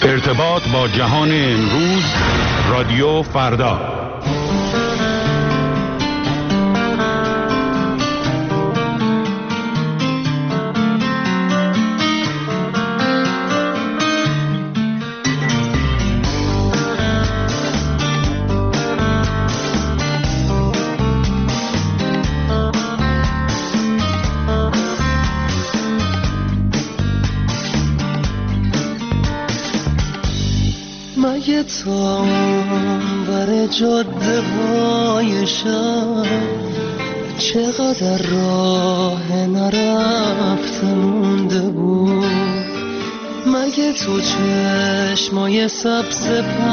ارتباط با جهان امروز، رادیو فردا. مگه تا بر جاده های شب چقدر راه نرفته مونده بود؟ مگه تو چشمای سبز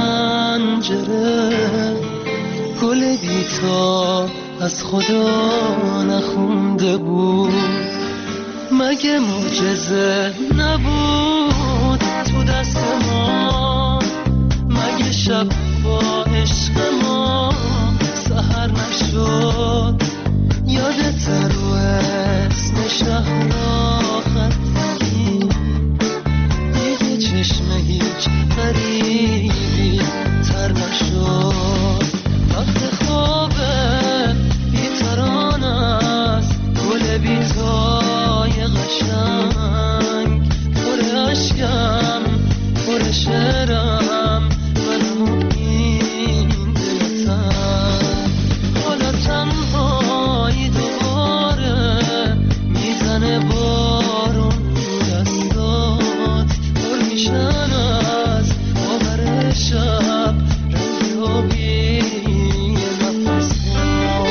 پنجره گل بیتا از خدا نخونده بود؟ مگه معجزه نبود تو دست ما؟ مگه شب با عشق ما سحر نشد؟ یادت رو اسم شهر خطی دیگه چشم هیچ غریبی تر نشد؟ وقت خوابه بیتران است گل بیتای قشنگ، پر عشقم پر شعرم منم این دلتم. حالا تنهایی دوباره میزنه بارون رو دستات، پر میشن از باور شب رنگ آبی نفس ها.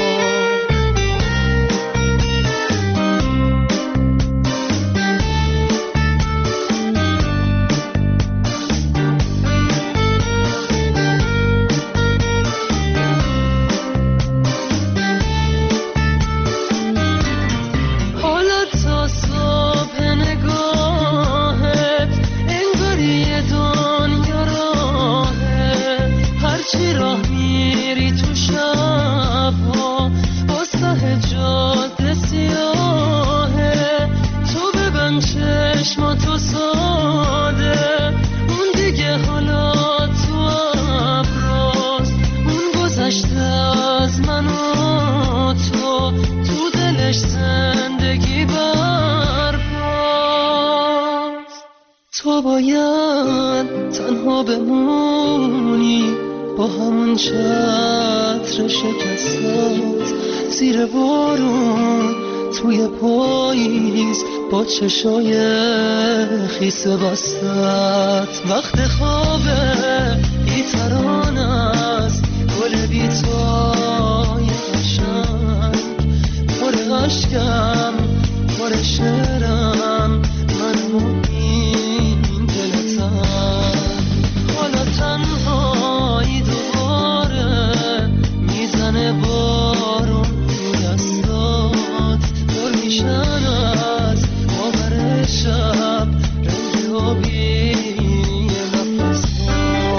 تو باید تنها بمونی با همون چتر شکستت زیر بارون توی پاییز با چشای خیس بستت. وقت خوابه بیتران است گل بیتای قشنگ، پر عشقم پر شعرم منم این دلتم. حالا تنهایی دوباره میزنه بارون رو دستات، پر میشن از باور شب رنگ آبی نفس ها.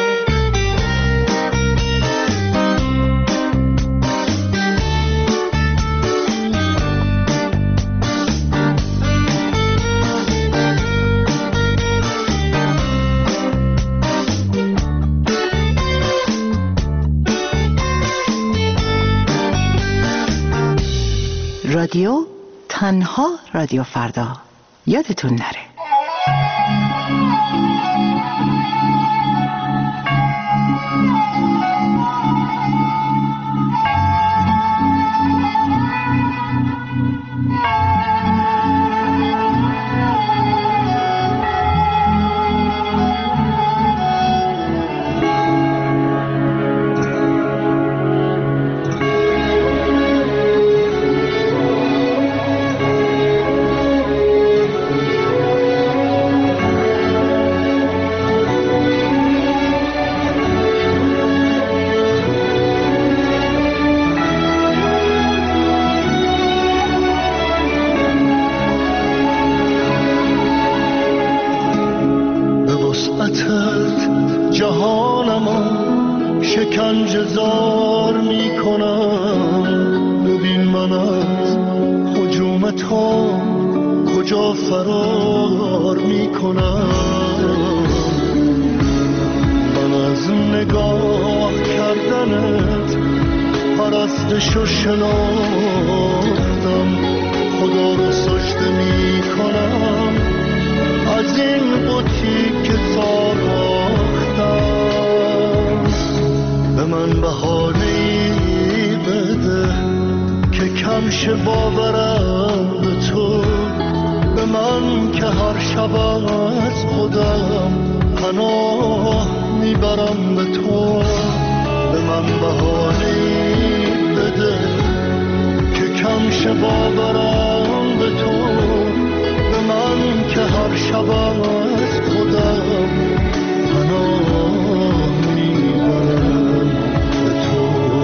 رادیو تنها رادیو فردا، یادتون نره. شکنجه زار میکنم. ببین من از هجوم تو کجا فرار میکنم. دردشو شناختم، خدا رو سجده می کنم از این قطی که ساختم. به من بهانه‌ای بده که کم شه باورم به تو، به من که هر شب از خودم پناه میبرم به تو. به من بهانه‌ای بده که کم شه باورم به تو، به من که هر شب از خودم پناه میبرم به تو.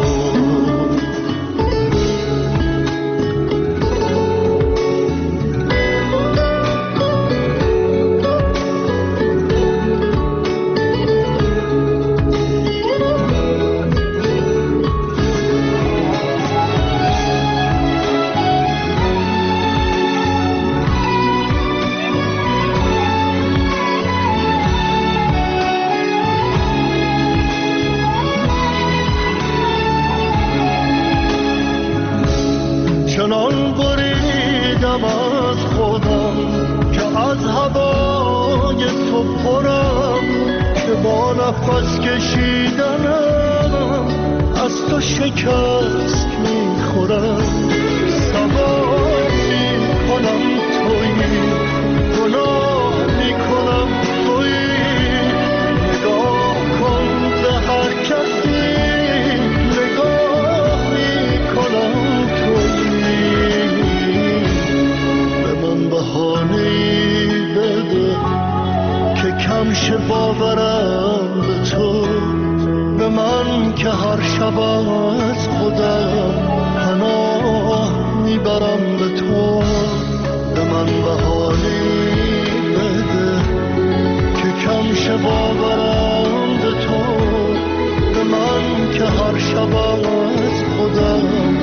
چنان بریدم از خودم که از هوای تو پرم، که با نفس کشیدنم از تو شکست میخورم. سوار میکنم تویی، گناه میکنم تویی، نگاه کن به هر کسی نگاه میکنم تویی. به من بهانه‌ای بده که کم شه باورم به تو، به من که هر شب از خودم پناه میبرم به تو. به من بهانه‌ای بده که کم شه باورم به تو، به من که هر شب از خودم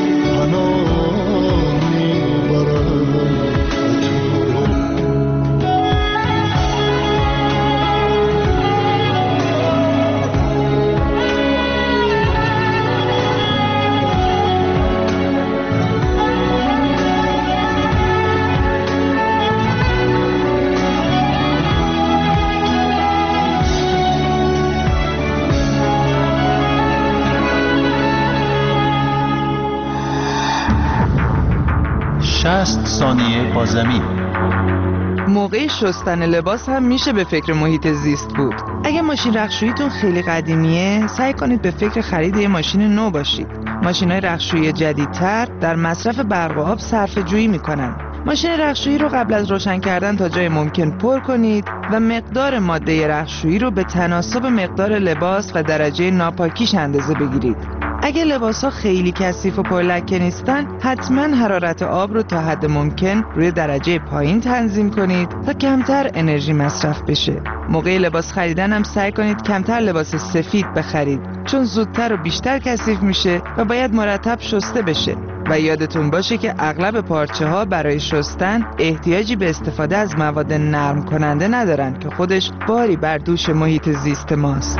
پناه میبرم به تو. ثانیه با زمین. موقع شستن لباس هم میشه به فکر محیط زیست بود. اگه ماشین رختشوییتون خیلی قدیمیه، سعی کنید به فکر خرید یه ماشین نو باشید. ماشین‌های رختشویی جدیدتر در مصرف برق و آب صرفه‌جویی میکنن. ماشین رختشویی رو قبل از روشن کردن تا جای ممکن پر کنید و مقدار ماده رختشویی رو به تناسب مقدار لباس و درجه ناپاکیش اندازه بگیرید. اگه لباس‌ها خیلی کثیف و پرلکه نیستن، حتما حرارت آب رو تا حد ممکن روی درجه پایین تنظیم کنید تا کمتر انرژی مصرف بشه. موقع لباس خریدن هم سعی کنید کمتر لباس سفید بخرید، چون زودتر و بیشتر کثیف میشه و باید مرتب شسته بشه. و یادتون باشه که اغلب پارچه‌ها برای شستن احتیاجی به استفاده از مواد نرم کننده ندارن که خودش باری بر دوش محیط زیست ماست.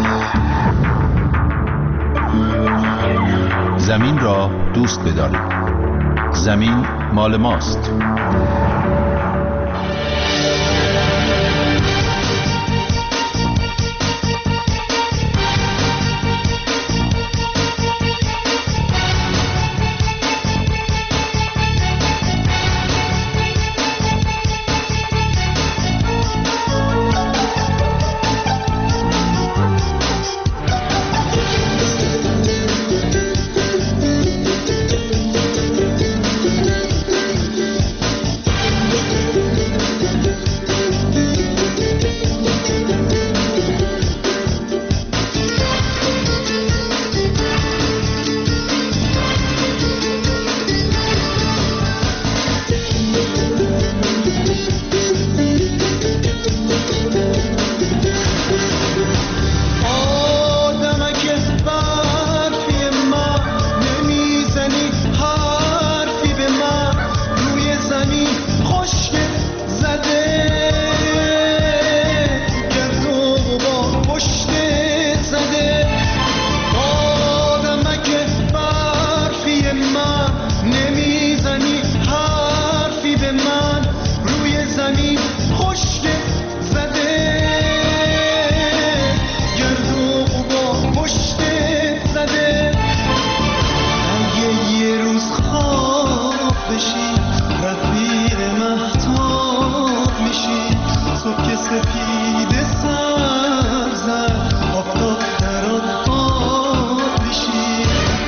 زمین را دوست بدارید. زمین مال ماست. سپید سر زد آفتاب در آن پیشید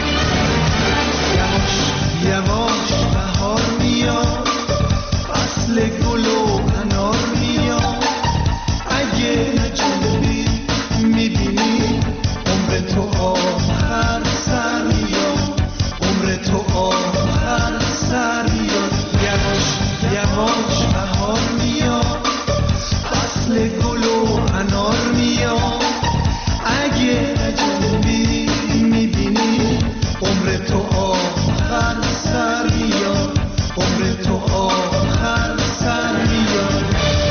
یواش یواش بهار میاد فصل گل و انار میاد اگه نجنبی میبینی عمر تو آخر سر میاد عمر تو آخر سر میاد یواش یواش بهار میاد فصل گل و انار میاد اگه نجنبی میبینی عمر تو آخر سر میاد عمر تو آخر سر میاد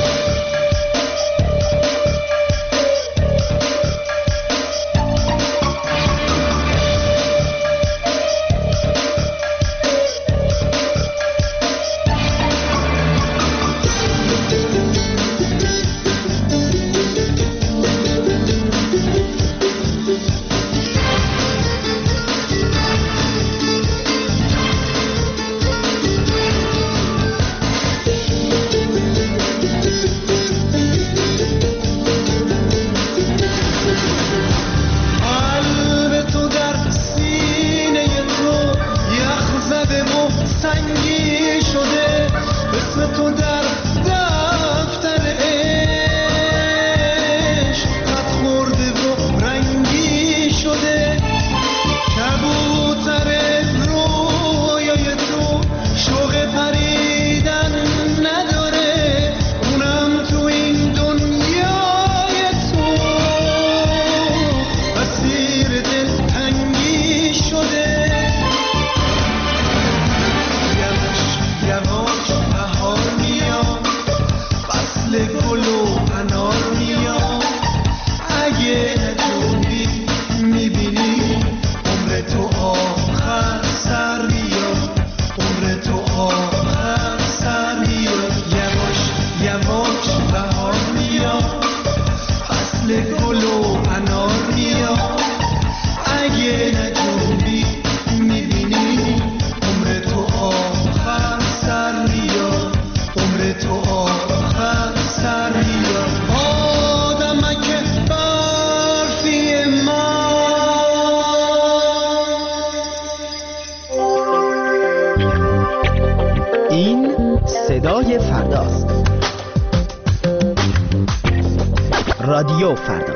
صدای فرداست. رادیو فردا.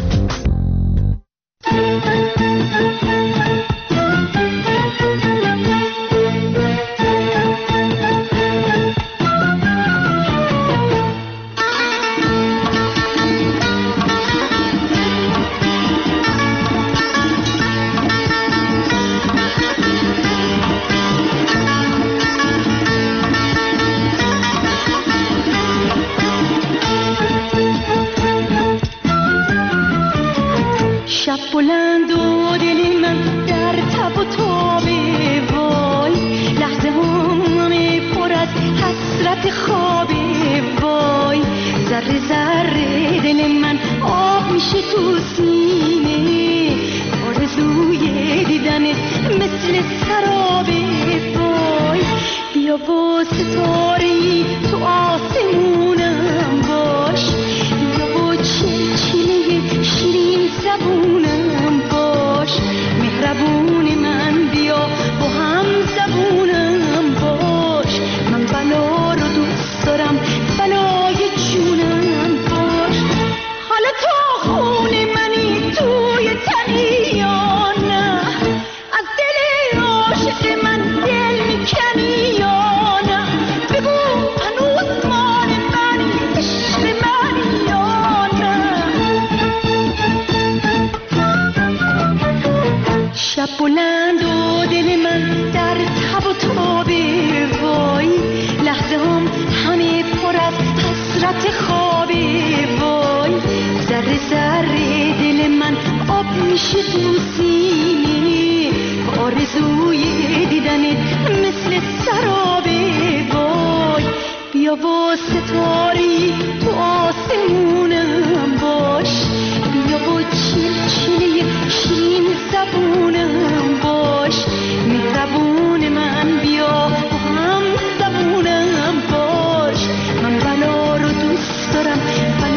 بلند و دل من در تب و تاب وای، لحظه همه پر از حسرت خواب وای، ذره ذره دل من آب میشه تو سینه، آرزوی دیدنت مثل سراب وای، بیا با ستاره‌ای تو آسمونم باش، بیا با چلچله شیرین زبونم باش، مهربون من بیا با هم زبونم باش، من بلا رو دوست دارم بلای جونم باش، حالا تو خون منی توی تنی یا نه، از دل عاشق من دل میکنی یا نه، بگو هنوز مال منی عشق منی یا نه. شب بلند و دل من در تب و تاب وای، لحظه هم همه پر از حسرت خواب وای، ذره ذره دل من آب میشه تو سینه، آرزوی دیدنت مثل سراب وای، بیا با ستاری تو آسمونم باش، بیا با چلچله شیرین زبونم باش، مهربون من بیا با هم زبونم باش، من بلا رو دوست دارم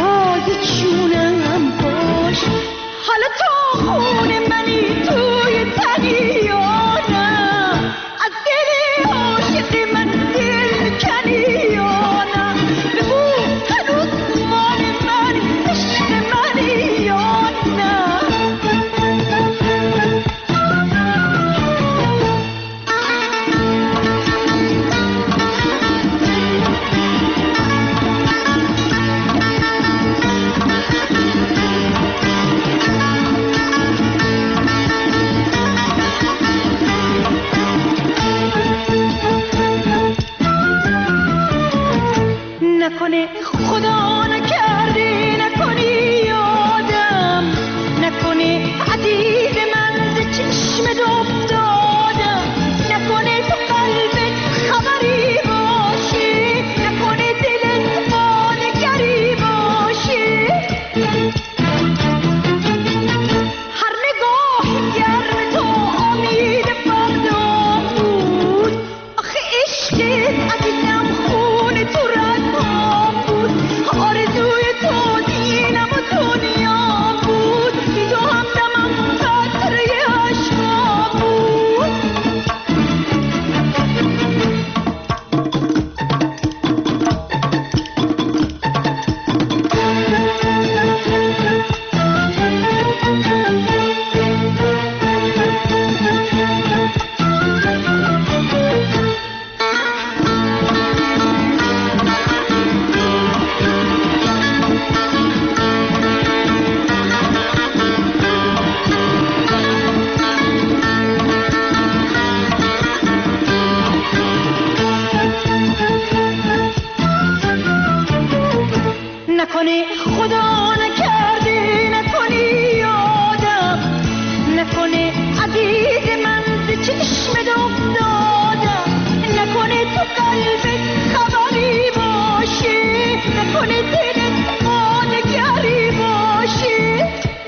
نکنه خدا نکرده نکنی یادم نکنه عزیز من ز چشمت افتادم نکنه تو قلبت خبری باشه نکنه دلت مانگری باشه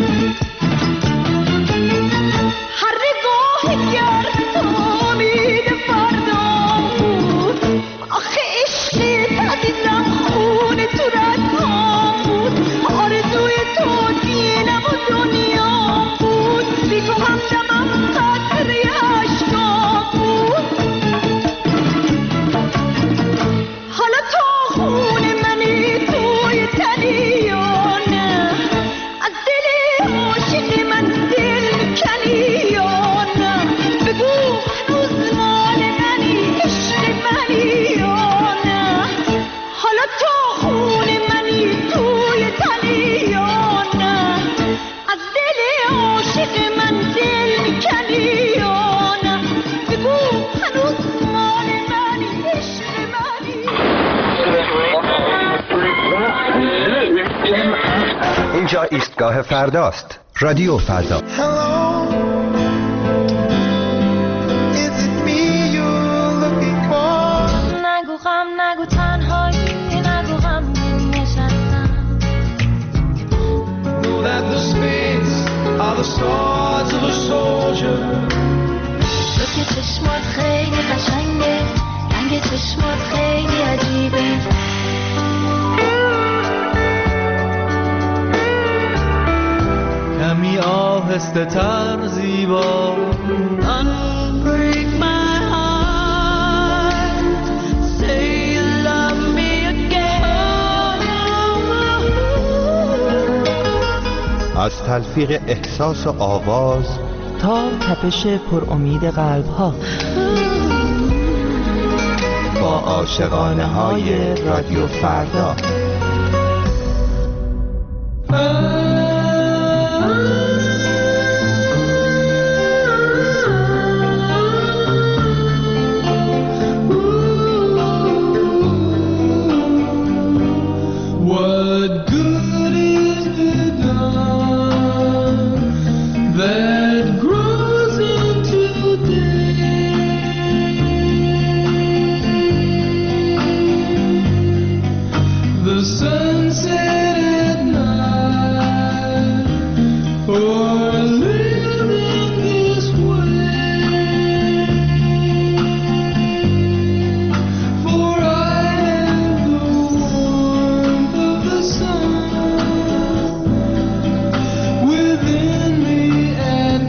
هر نگاه گرد تو امید فردا بود آخه عشقت عزیزم خون تو رگام بود آرزوی تو دینم و دنیا بود بی تو همدمم قطره اشکام بود حالا تو خون منی توی تنی یا نه از دل عاشق من دل میکنی یا نه بگو هنوز مال منی عشق منی یا نه حالا تو خون منی توی تنی یا نه از دل عاشق من دل میکنی یا نه بگو هنوز مال منی عشق منی اینجا ایستگاه فرداست. رادیو فردا. Hello, is it me you're looking for? نگو غم نگو تنهایی نگو غم نشستم Know that the spades are the swords of a soldier. تو که چشمات خیلی قشنگه رنگ چشمات خیلی عجیبه کمی آهسته تر زیبا Unbreak my heart Say you love me again از تلفیق احساس و آواز تا تپش پر امید قلب ها با عاشقانه های رادیو فردا. What good is the dawn that grows into day? The sunset at night, or living this way. For I am the warmth of the sun within me at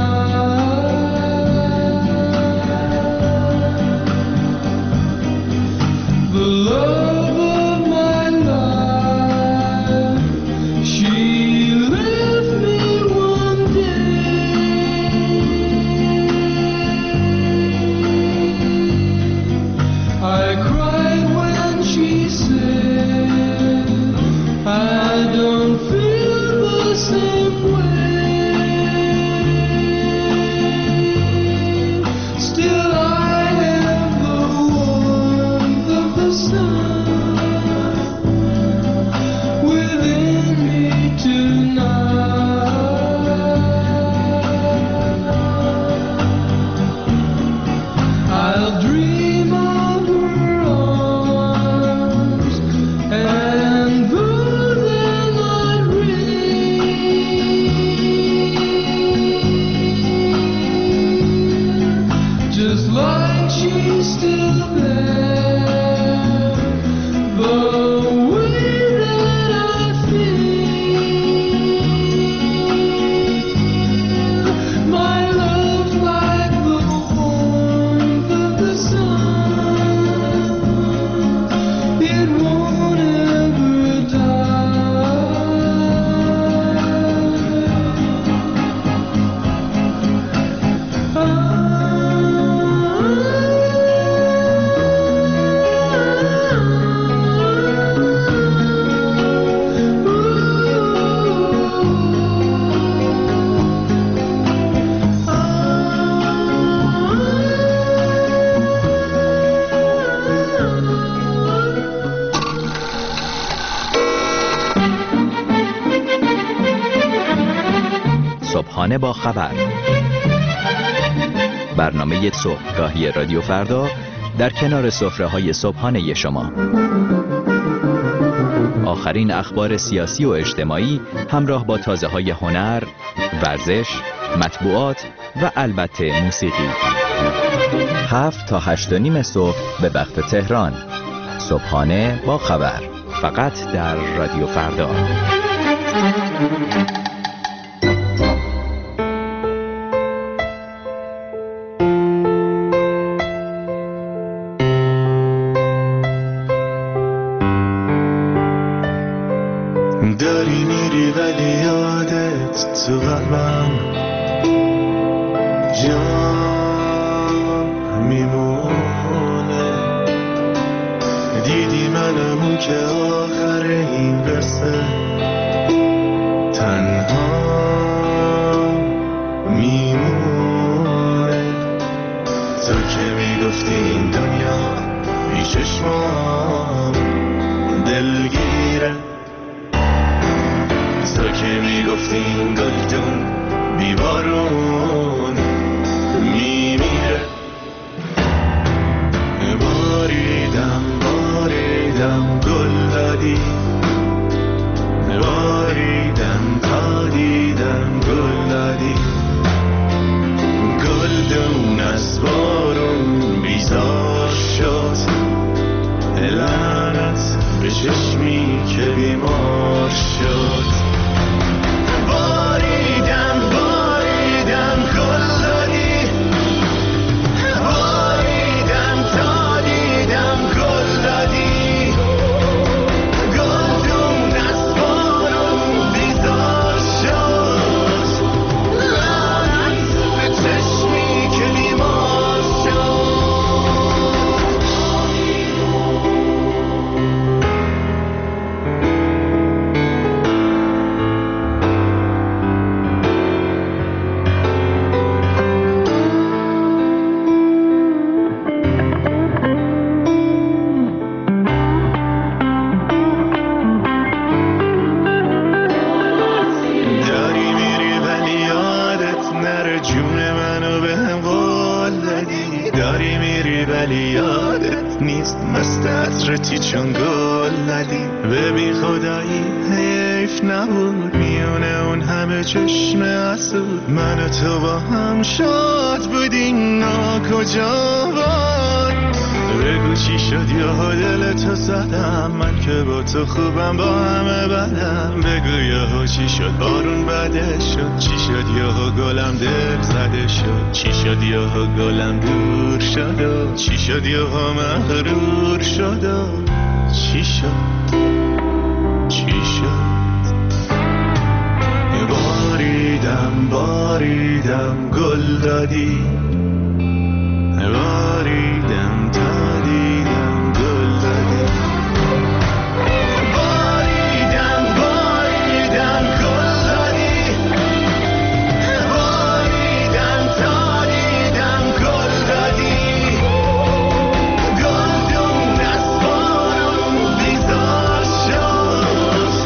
night. The love of my life, she left me one day. I cried when she said I don't feel the same way. Still I have the warmth of the sun within me tonight. I'll dream of her arms and though the night rains صبحانه با خبر، برنامه صبحگاهی رادیو فردا در کنار سفره‌های صبحانه شما. آخرین اخبار سیاسی و اجتماعی همراه با تازه‌های هنر، ورزش، مطبوعات و البته موسیقی. 7 تا 8:30 صبح به وقت تهران. صبحانه با خبر، فقط در رادیو فردا. داری میری ولی یادت تو قلبم جا میمونه. دیدی منمون که آخر این قصه تنها میمونه. تو که میگفتی این دنیا بی چشمام دلگیره، تو که میگفتی این گلدون بی بارون میمیره. باریدم گل دادی، باریدم تا دیدم گل دادی. گلدون از بارون بیزار شد، لعنت به چشمی که بیمار شد. باریدم گل دادی، باریدم تا دیدم گل دادی. گلدون از بارون بیزار شد، لعنت به چشمی که بیمار شد. مستطرتی چون گل ندی، به بی خدایی حیف نبود میونه اون همه چشم حسود. من و تو با هم شاد بودیم کجا بود؟ بگو چی شد یا دل تو زدم، من که با تو خوبم با همه بدم. بگو یا چی شد بارون بده شد، چی شد یا گلم دل زده شد، چی شد یا گلم دور شد و چی شد یا مغرور شد و چی شد باریدم گل دادی، باریدم تا دیدم گل دادی. باریدم گل دادی، باریدم تا دیدم گل دادی. گلدون از بارون بیزار شد،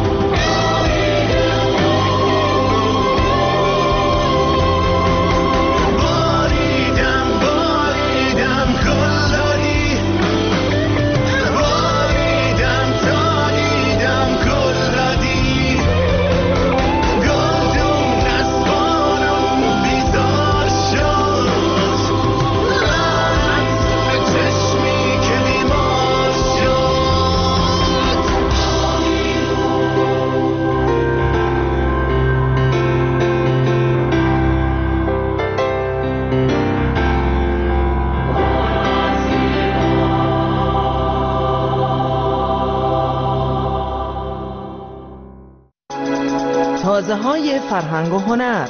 تازه‌های فرهنگ و هنر.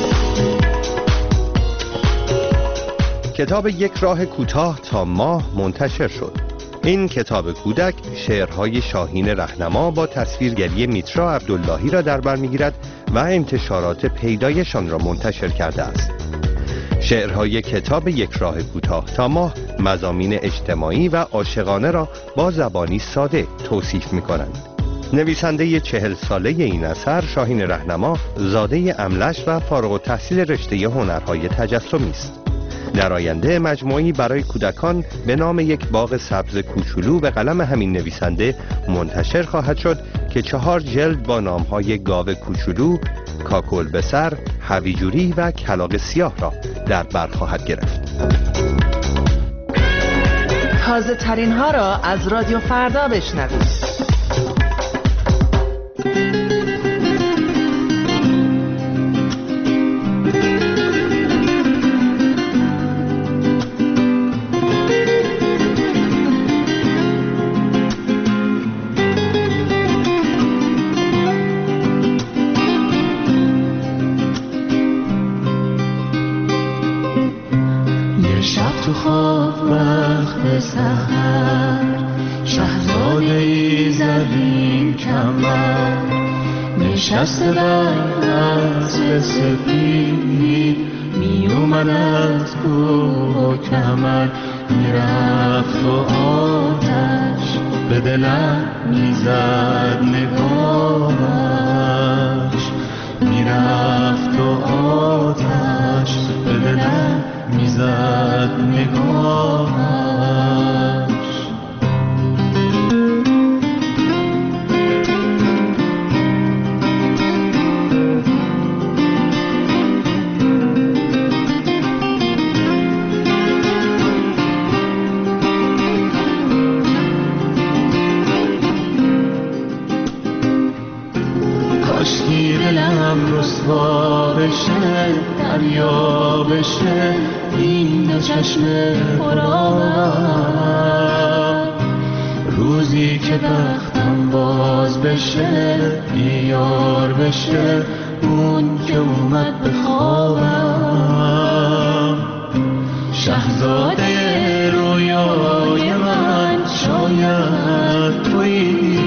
کتاب یک راه کوتاه تا ماه منتشر شد. این کتاب کودک شعرهای شاهین رهنما با تصویرگری میترا عبداللهی را در بر می‌گیرد و انتشارات پیدایشان را منتشر کرده است. شعرهای کتاب یک راه کوتاه تا ماه مضامین اجتماعی و عاشقانه را با زبانی ساده توصیف می‌کنند. نویسنده 40 ساله این اثر شاهین رهنما زاده املش و فارغ التحصیل رشته هنرهای تجسمی است. در آینده مجموعی برای کودکان به نام یک باغ سبز کوچولو به قلم همین نویسنده منتشر خواهد شد که 4 جلد با نامهای گاو کوچولو، کاکل به سر، هویجوری و کلاغ سیاه را در بر خواهد گرفت. تازه ترین ها را از رادیو فردا بشنوید. نشسته بر اسب سپید می اومد از کوه و کمر، میرفت و آتش به دلم میزد نگاهش، میرفت و آتش به دلم میزد نگاهش. رسوا بشه دریا بشه این دو چشم پرآب، روزی که بختم باز بشه بیار بشه اون که اومد به خوابم. شهزاده رویای من شاید تویی،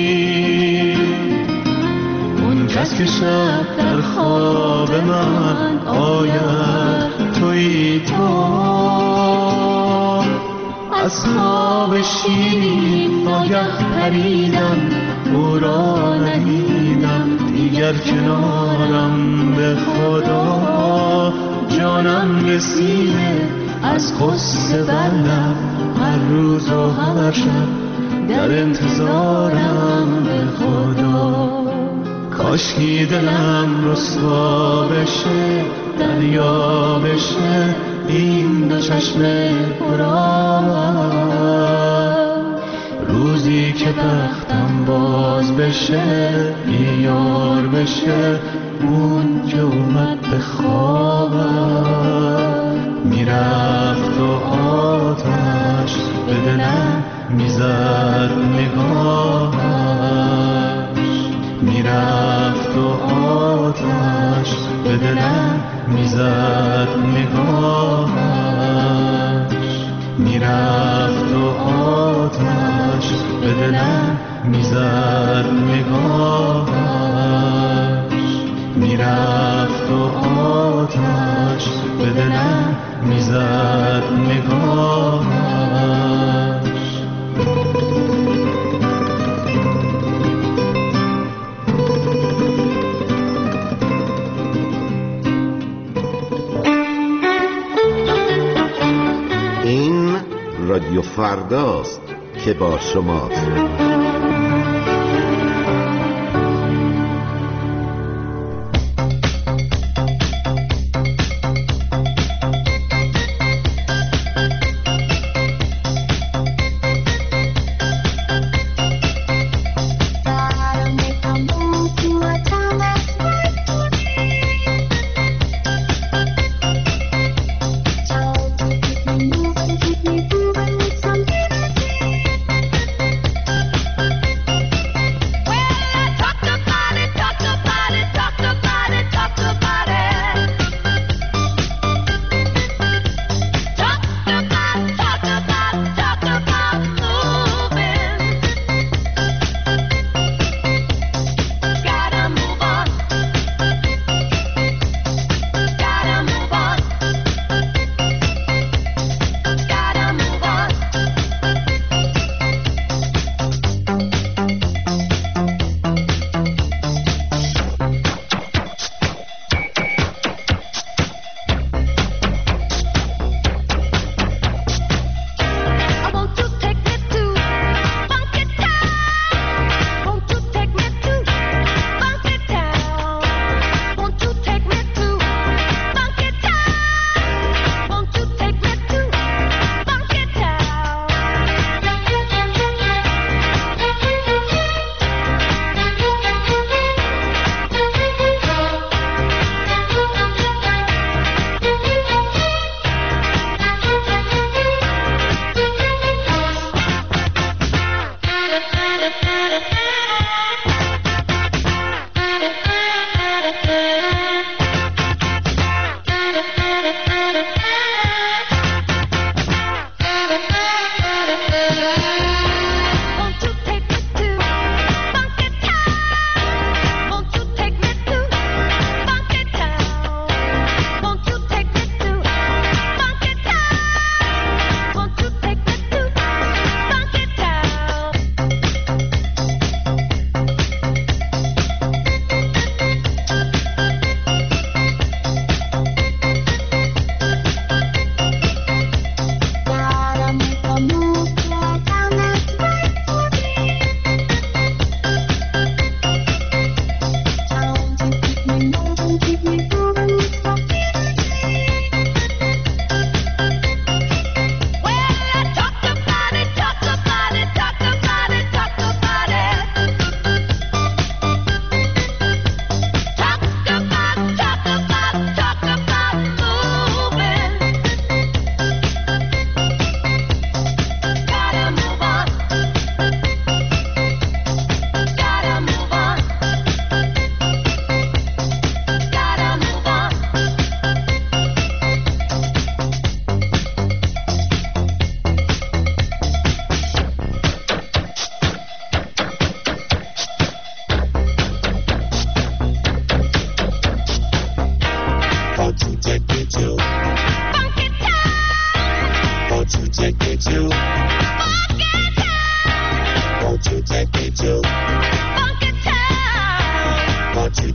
کس که شب در خواب من آید تویی تو. از خواب شیرین ناگه پریدم، او را ندیدم دیگر کنارم، به خدا جانم رسیده از غصه بردم، هر روز و هر شب در انتظارم، به خدا کاشکی دلم رسوا بشه دریا بشه این دو چشم پرآب، روزی که بختم باز بشه بیار بشه اون که اومد به خوابم. میرفت و آتش به دلم میزد نگاهش، میرفت و آتش به دلم میزد نگاهش، میرفت و آتش به دلم میزد نگاهش، میرفت و آتش به دلم میزد نگاهش. رادیو فرداست که با شماست.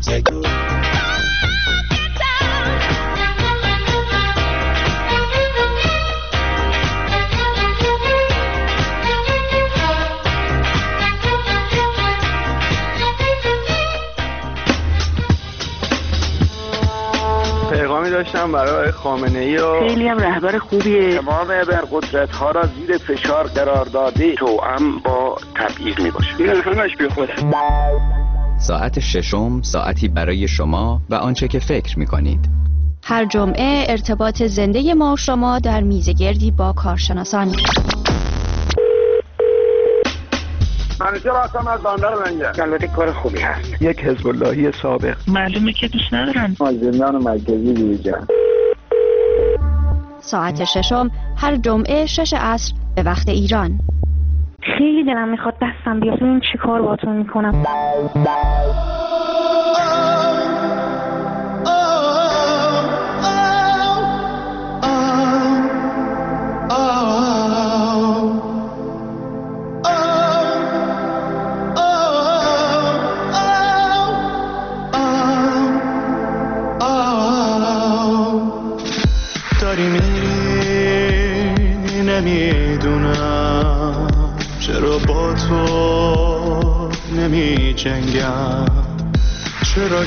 بگو. پیغامی داشتم برای خامنه‌ای و خیلی هم رهبر خوبیه. تمام ابرقدرت‌ها را زیر فشار قرار داده، توأم با تبعیض میباشه. این همش بی خوده. ساعت ششم ساعتی برای شما و آنچه که فکر می‌کنید. هر جمعه ارتباط زنده ما و شما در میزگردی با کارشناسان. همیشه راستم از بندر منگه. البته کار خوبی هست. یک حزب اللهی سابق. معلومه که دوست ندارن. از زندان مرکزی بیرون. ساعت ششم هر جمعه 6 عصر به وقت ایران. خیلی دلم میخواد دستم بیاد. این چی کار باتون میکنم؟ داری میری نمیدونم چرا با تو نمی جنگم، چرا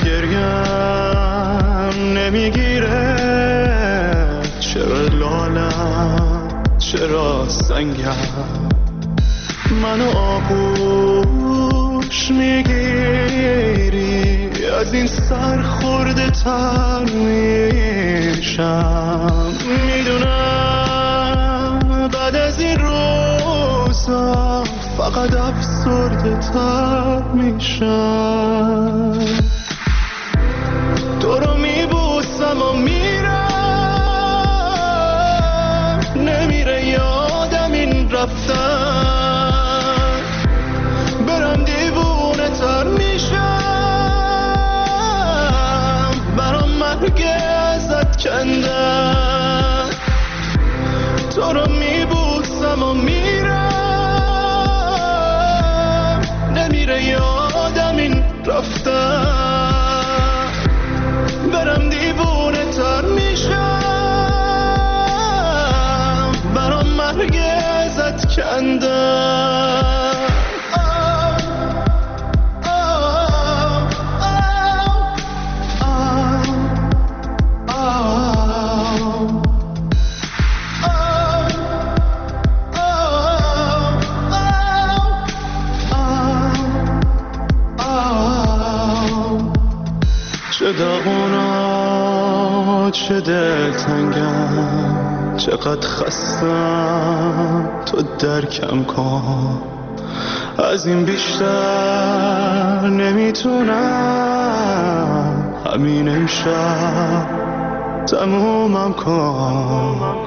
گریم نمیگیره، چرا لالم چرا سنگم، منو آغوش میگیری از این سر خورده تر میشم. میدونم بعد از این روزا فقط افسرده تر میشم. تو رو میبوسم و میرم، نمیره یادم این رفتن، برم دیوونه تر میشم، برام مرگ ازت کندن. تو رو میبوسم و میرم، نمیره یادم این رفتن، برم دیوونه تر میشم، برام مرگ ازت کندن. چه داغونا چه دلتنگم، چقدر خستم تو درکم کن، از این بیشتر نمیتونم، همین امشب تمومم کن.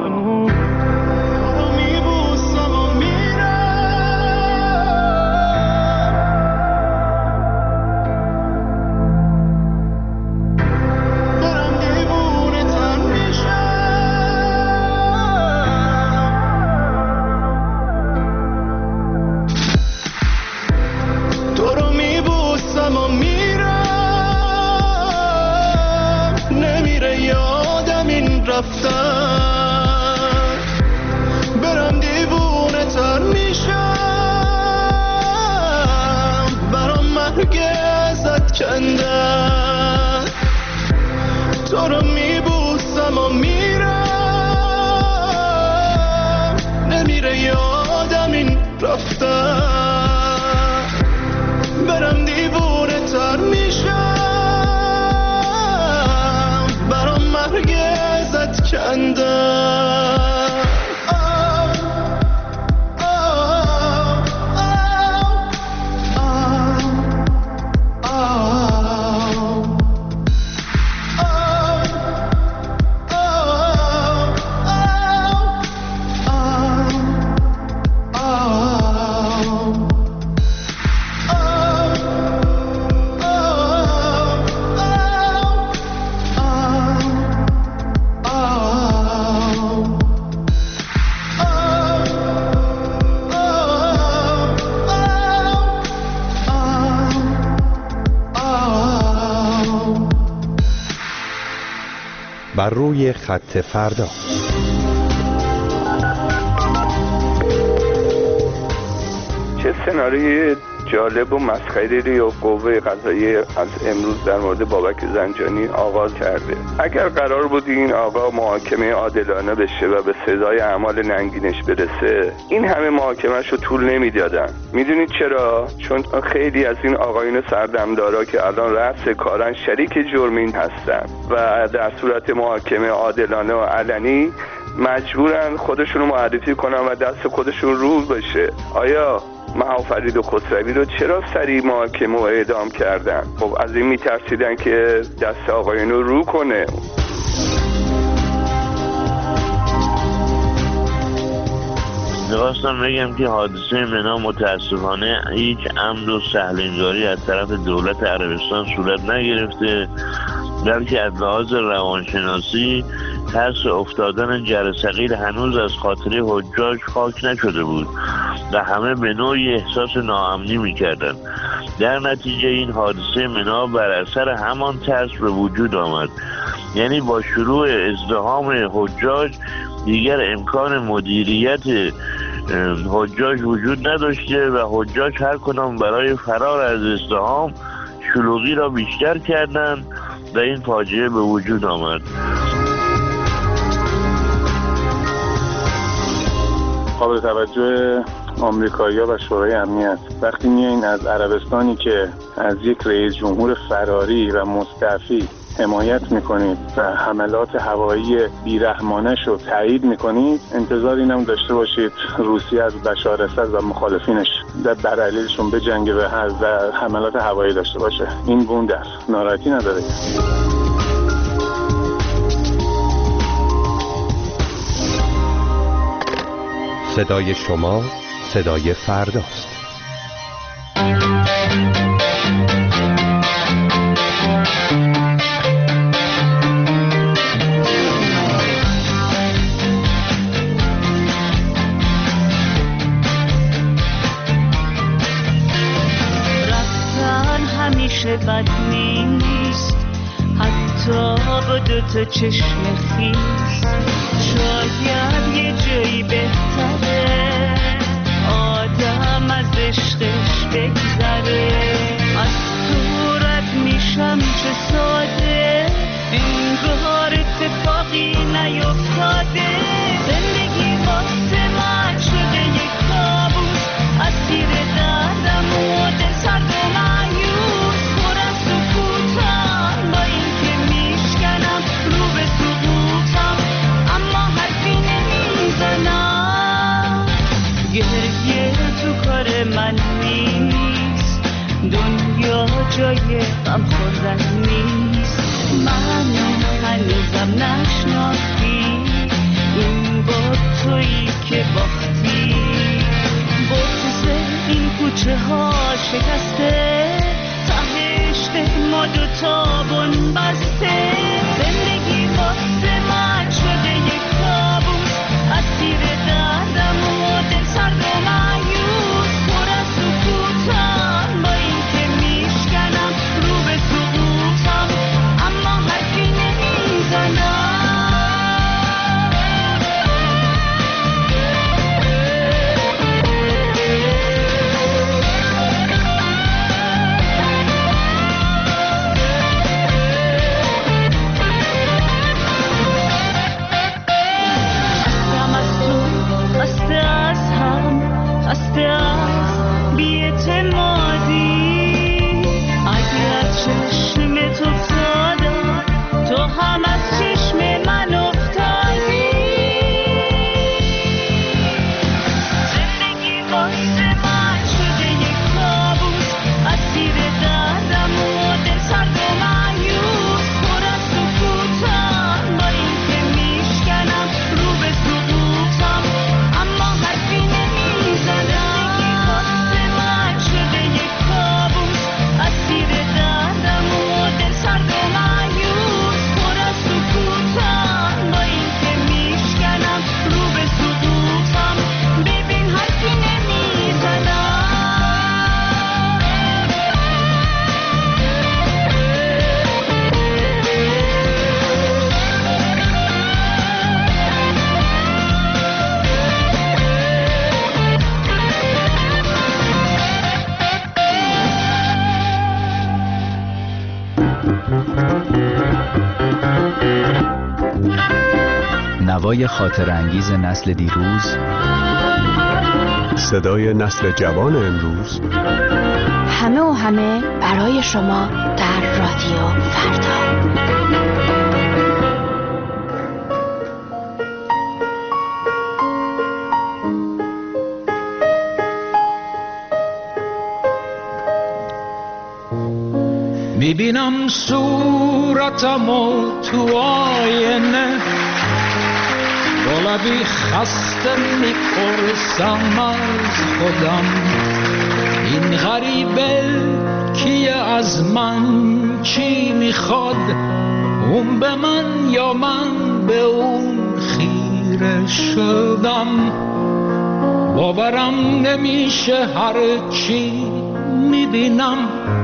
رفتن، برم دیوونه تر میشم، برام مرگ ازت کندن. تو رو میبوسم و میرم، نمیره یادم این رفتن، برم دیوونه تر میشم، برام مرگ ازت کندن. بر روی خط فردا. چه سناریوی جالب و مسخره‌ای رو قوه قضاییه از امروز در مورد بابک زنجانی آغاز کرده. اگر قرار بود این آقا محاکمه عادلانه بشه و به سزای اعمال ننگینش برسه، این همه محاکمه‌اش رو طول نمیدادن. میدونید چرا؟ چون خیلی از این آقایون سردمدارا که الان رأس کارن شریک جرمین هستن و در صورت محاکمه عادلانه و علنی مجبورن خودشون رو معرفی کنن و دست خودشون رو بشه. آیا فرید و خسروی رو چرا سریع محاکمه و اعدام کردن؟ خب از این میترسیدن که دست آقایون رو کنه. می‌خواستم بگم که حادثه منا متاسفانه هیچ عمد و سهل‌انگاری از طرف دولت عربستان صورت نگرفته، بلکه از لحاظ روانشناسی ترس افتادن جرثقیل هنوز از خاطره حجاج خاک نشده بود و همه به نوعی احساس ناامنی می‌کردند. در نتیجه این حادثه منا بر اثر همان ترس به وجود آمد. یعنی با شروع ازدحام حجاج دیگر امکان مدیریت حجاج وجود نداشته و حجاج هر کدام برای فرار از ازدحام شلوغی را بیشتر کردند و این فاجعه به وجود آمد. قابل توجه آمریکایی‌ها و شورای امنیت وقتی میایین از عربستانی که از یک رئیس جمهور فراری و مستعفی حمایت میکنید و حملات هوایی بیرحمانش رو تایید میکنید، انتظار اینم داشته باشید روسیه از بشار اسد و مخالفینش در علیهشون بجنگه و حملات هوایی داشته باشه. این بونده است، ناراحتی نداره. صدای شما صدای فرداست. رفتن همیشه بد نیست، حتی با دوتا چشم خیس. شاید یه جایی بهتره آدم از عشقش بگذره. از تو رد میشم چه ساده، انگار اتفاقی نیفتاده. زندگی واسه من شده یک کابوس، اسیر دردم و دل سرد و مایوس. پر از سکوتم با این که میشکنم رو به سقوطم، اما حرفی نمیزنم. گریه تو کار من نیست، دنیا جای غم خوردن نیست. منو هنوزم نشناختی، این با تویی که باختی. بغض این کوچه ها شکسته، تهش ما دوتا بن بسته. زندگی واسه من شده یک کابوس، اسیر دردم و دل سرد و مایوس. پر از سکوتم با این که میشکنم رو به سقوطم، اما حرفی نمیزنم. نوای خاطرانگیز نسل دیروز، صدای نسل جوان امروز، همه و همه برای شما در رادیو فردا. میبینم صورتمو تو آینه، با لبی خسته میپرسم از خودم این غریبه کیه، از من چی میخواد، اون به من یا من به اون خیره شدم. باورم نمیشه هر چی میبینم،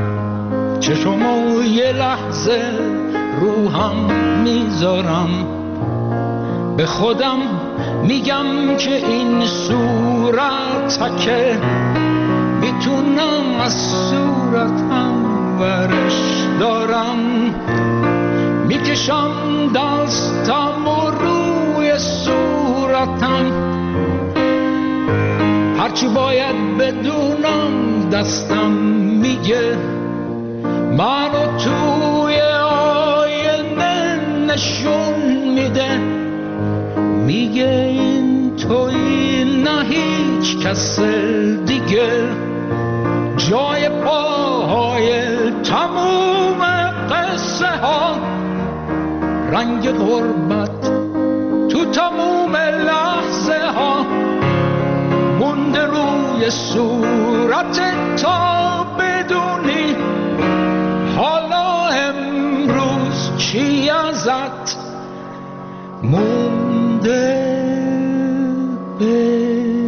چشمو یه لحظه روحم میذارم، به خودم میگم که این صورتکه میتونم از صورتم ورش دارم. میکشم دستم و روی صورتم، هرچی باید بدونم دستم میگه، منو توی آینه نشون میده، میگه این توی نه هیچ کس دیگه، جای پاهای تموم قصه ها، رنگ غربت تو تموم لحظه ها، مونده روی صورت تا بدونی حالا امروز چی ازت مونده به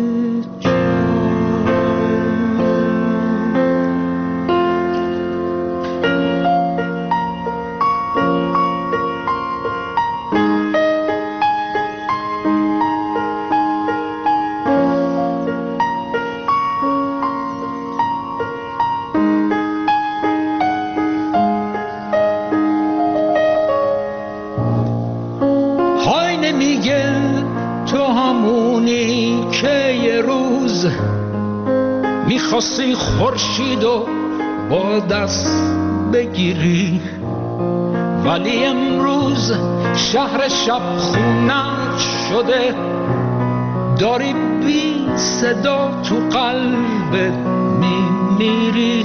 میخواستی خورشیدو با دست بگیری، ولی امروز شهر شب خونت شده، داری بی صدا تو قلبت میمیری.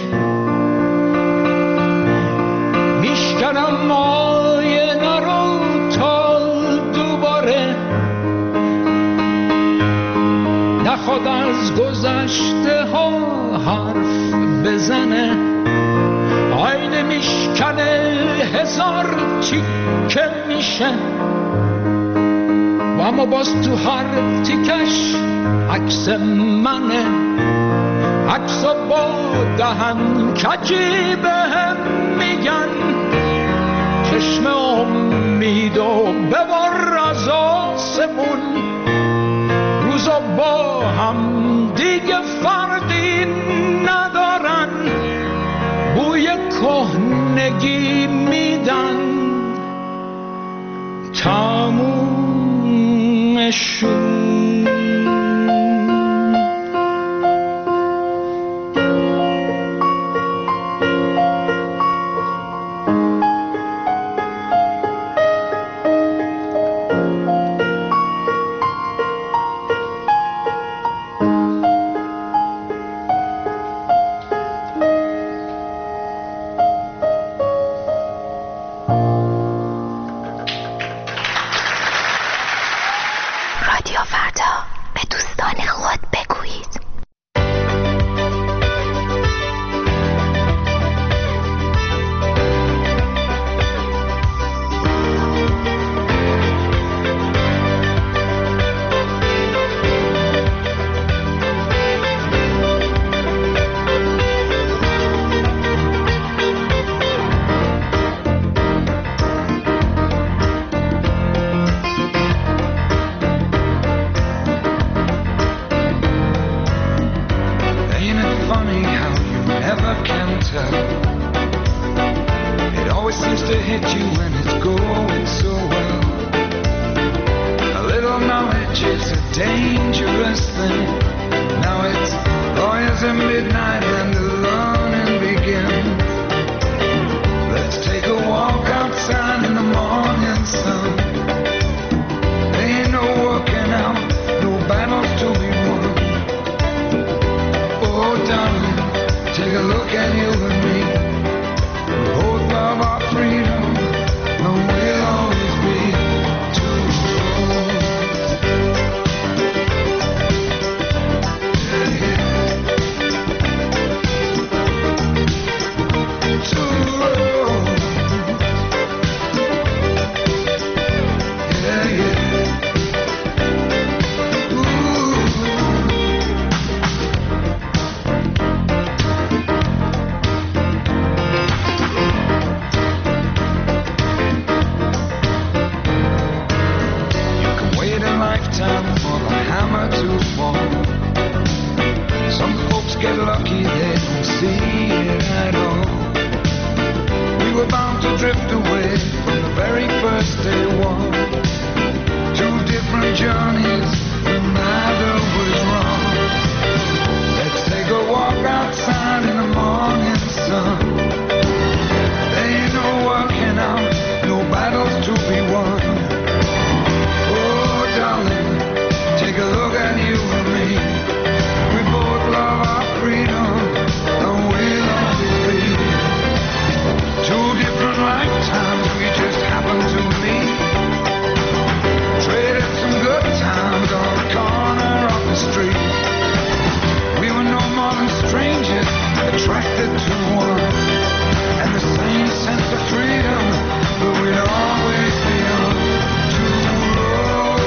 میشکنم آینه رو تا دوباره نخواد از گذشته ها حرف بزنه، آینه میشکنه هزار تیکه میشه، و اما باز تو هر تیکش عکس منه، عکسا با دهن کجی بهم میگن، چشم امیدو ببر از آسمون، روزا با هم دیگه فرقی ندارن، بوی کهنگی میدن تمومشون. dangerous thing. Now it's lawyers at midnight and the learning begins. Let's take a walk outside in the morning sun. There ain't no working out, no battles to be won. Oh darling, take a look at you and me. We both love our freedom, and we'll always be two roads. Yeah, yeah. Two roads. Yeah, yeah. For the hammer to fall. Some folks get lucky, they don't see it at all. We were bound to drift away from the very first day one. Two different journeys, but neither was wrong. Let's take a walk outside in the morning sun. There ain't no working out, no battles to be won. Darling, take a look at you and me. We both love our freedom, and we'll always be two different lifetimes. We just happen to meet. Traded some good times on the corner of the street. We were no more than strangers, attracted to one, and the same sense of freedom, but we'd always be on two roads.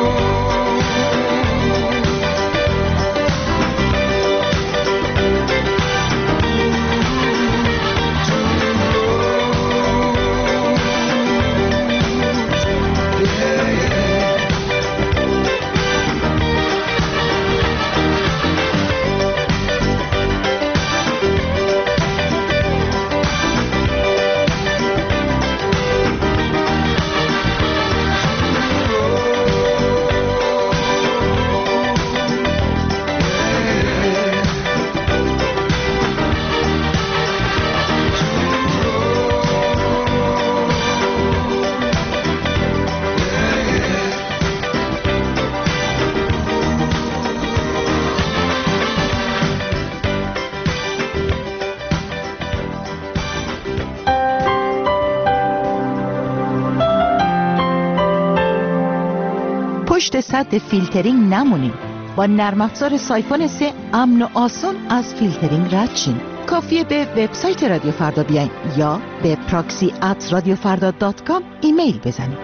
پشت سد فیلترینگ نمونید. با نرم افزار سایفون 3 امن و آسان از فیلترینگ رد شین. کافیه به وبسایت رادیو فردا بیاین یا به proxy@radiofarda.com ایمیل بزنید.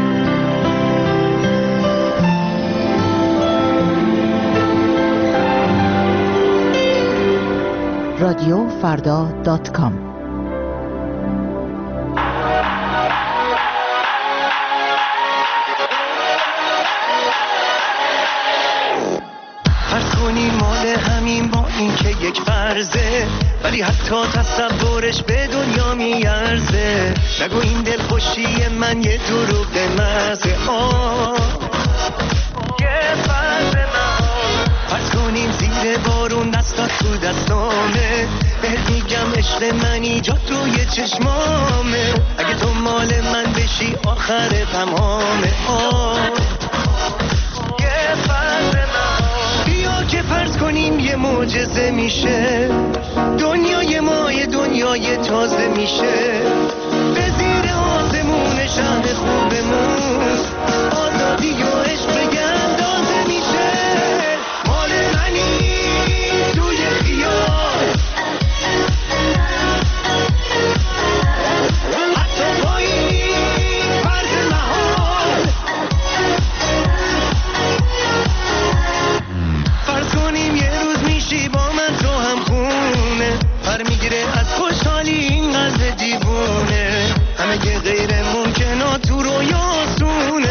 radiofarda.com مال همین با این که یک فرضه، ولی حتی تصورش به دنیا میارزه. نگو این دلخوشی من یه دروغ محضه. یه فرض نهان، فرض کنیم زیر بارون دستات تو دستامه. بهت میگم عشق من ایجاد روی چشمامه. اگه تو مال من بشی آخر تمامه. یه فرض نهان، بیا که فرض کنیم یه معجزه میشه. دنیای ما یه دنیای تازه میشه. به زیر آسمون شهر خوبمون آزادی و عشق اندازه میشه. مال منی توی خیال، حتی با این فرض محال. فرض کنیم یه روز میشی با من تو هم خونه. پر میگیره از خوشحالی این قلب دیوونه. همه که غیر ممکنات تو رویاسونه.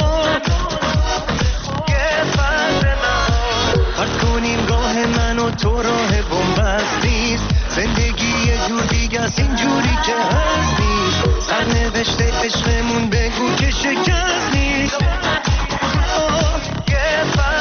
یه فرض نهان، فرض کنیم راه من و تو راه بنبست نیست. زندگی یه جور دیگه است اینجوری که هست نیست. سرنوشته عشقمون بگو که شکست نیست. یه فرض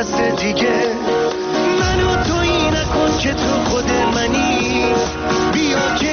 دست دیگه. منو تویی نکن که تو خود منی، بیا که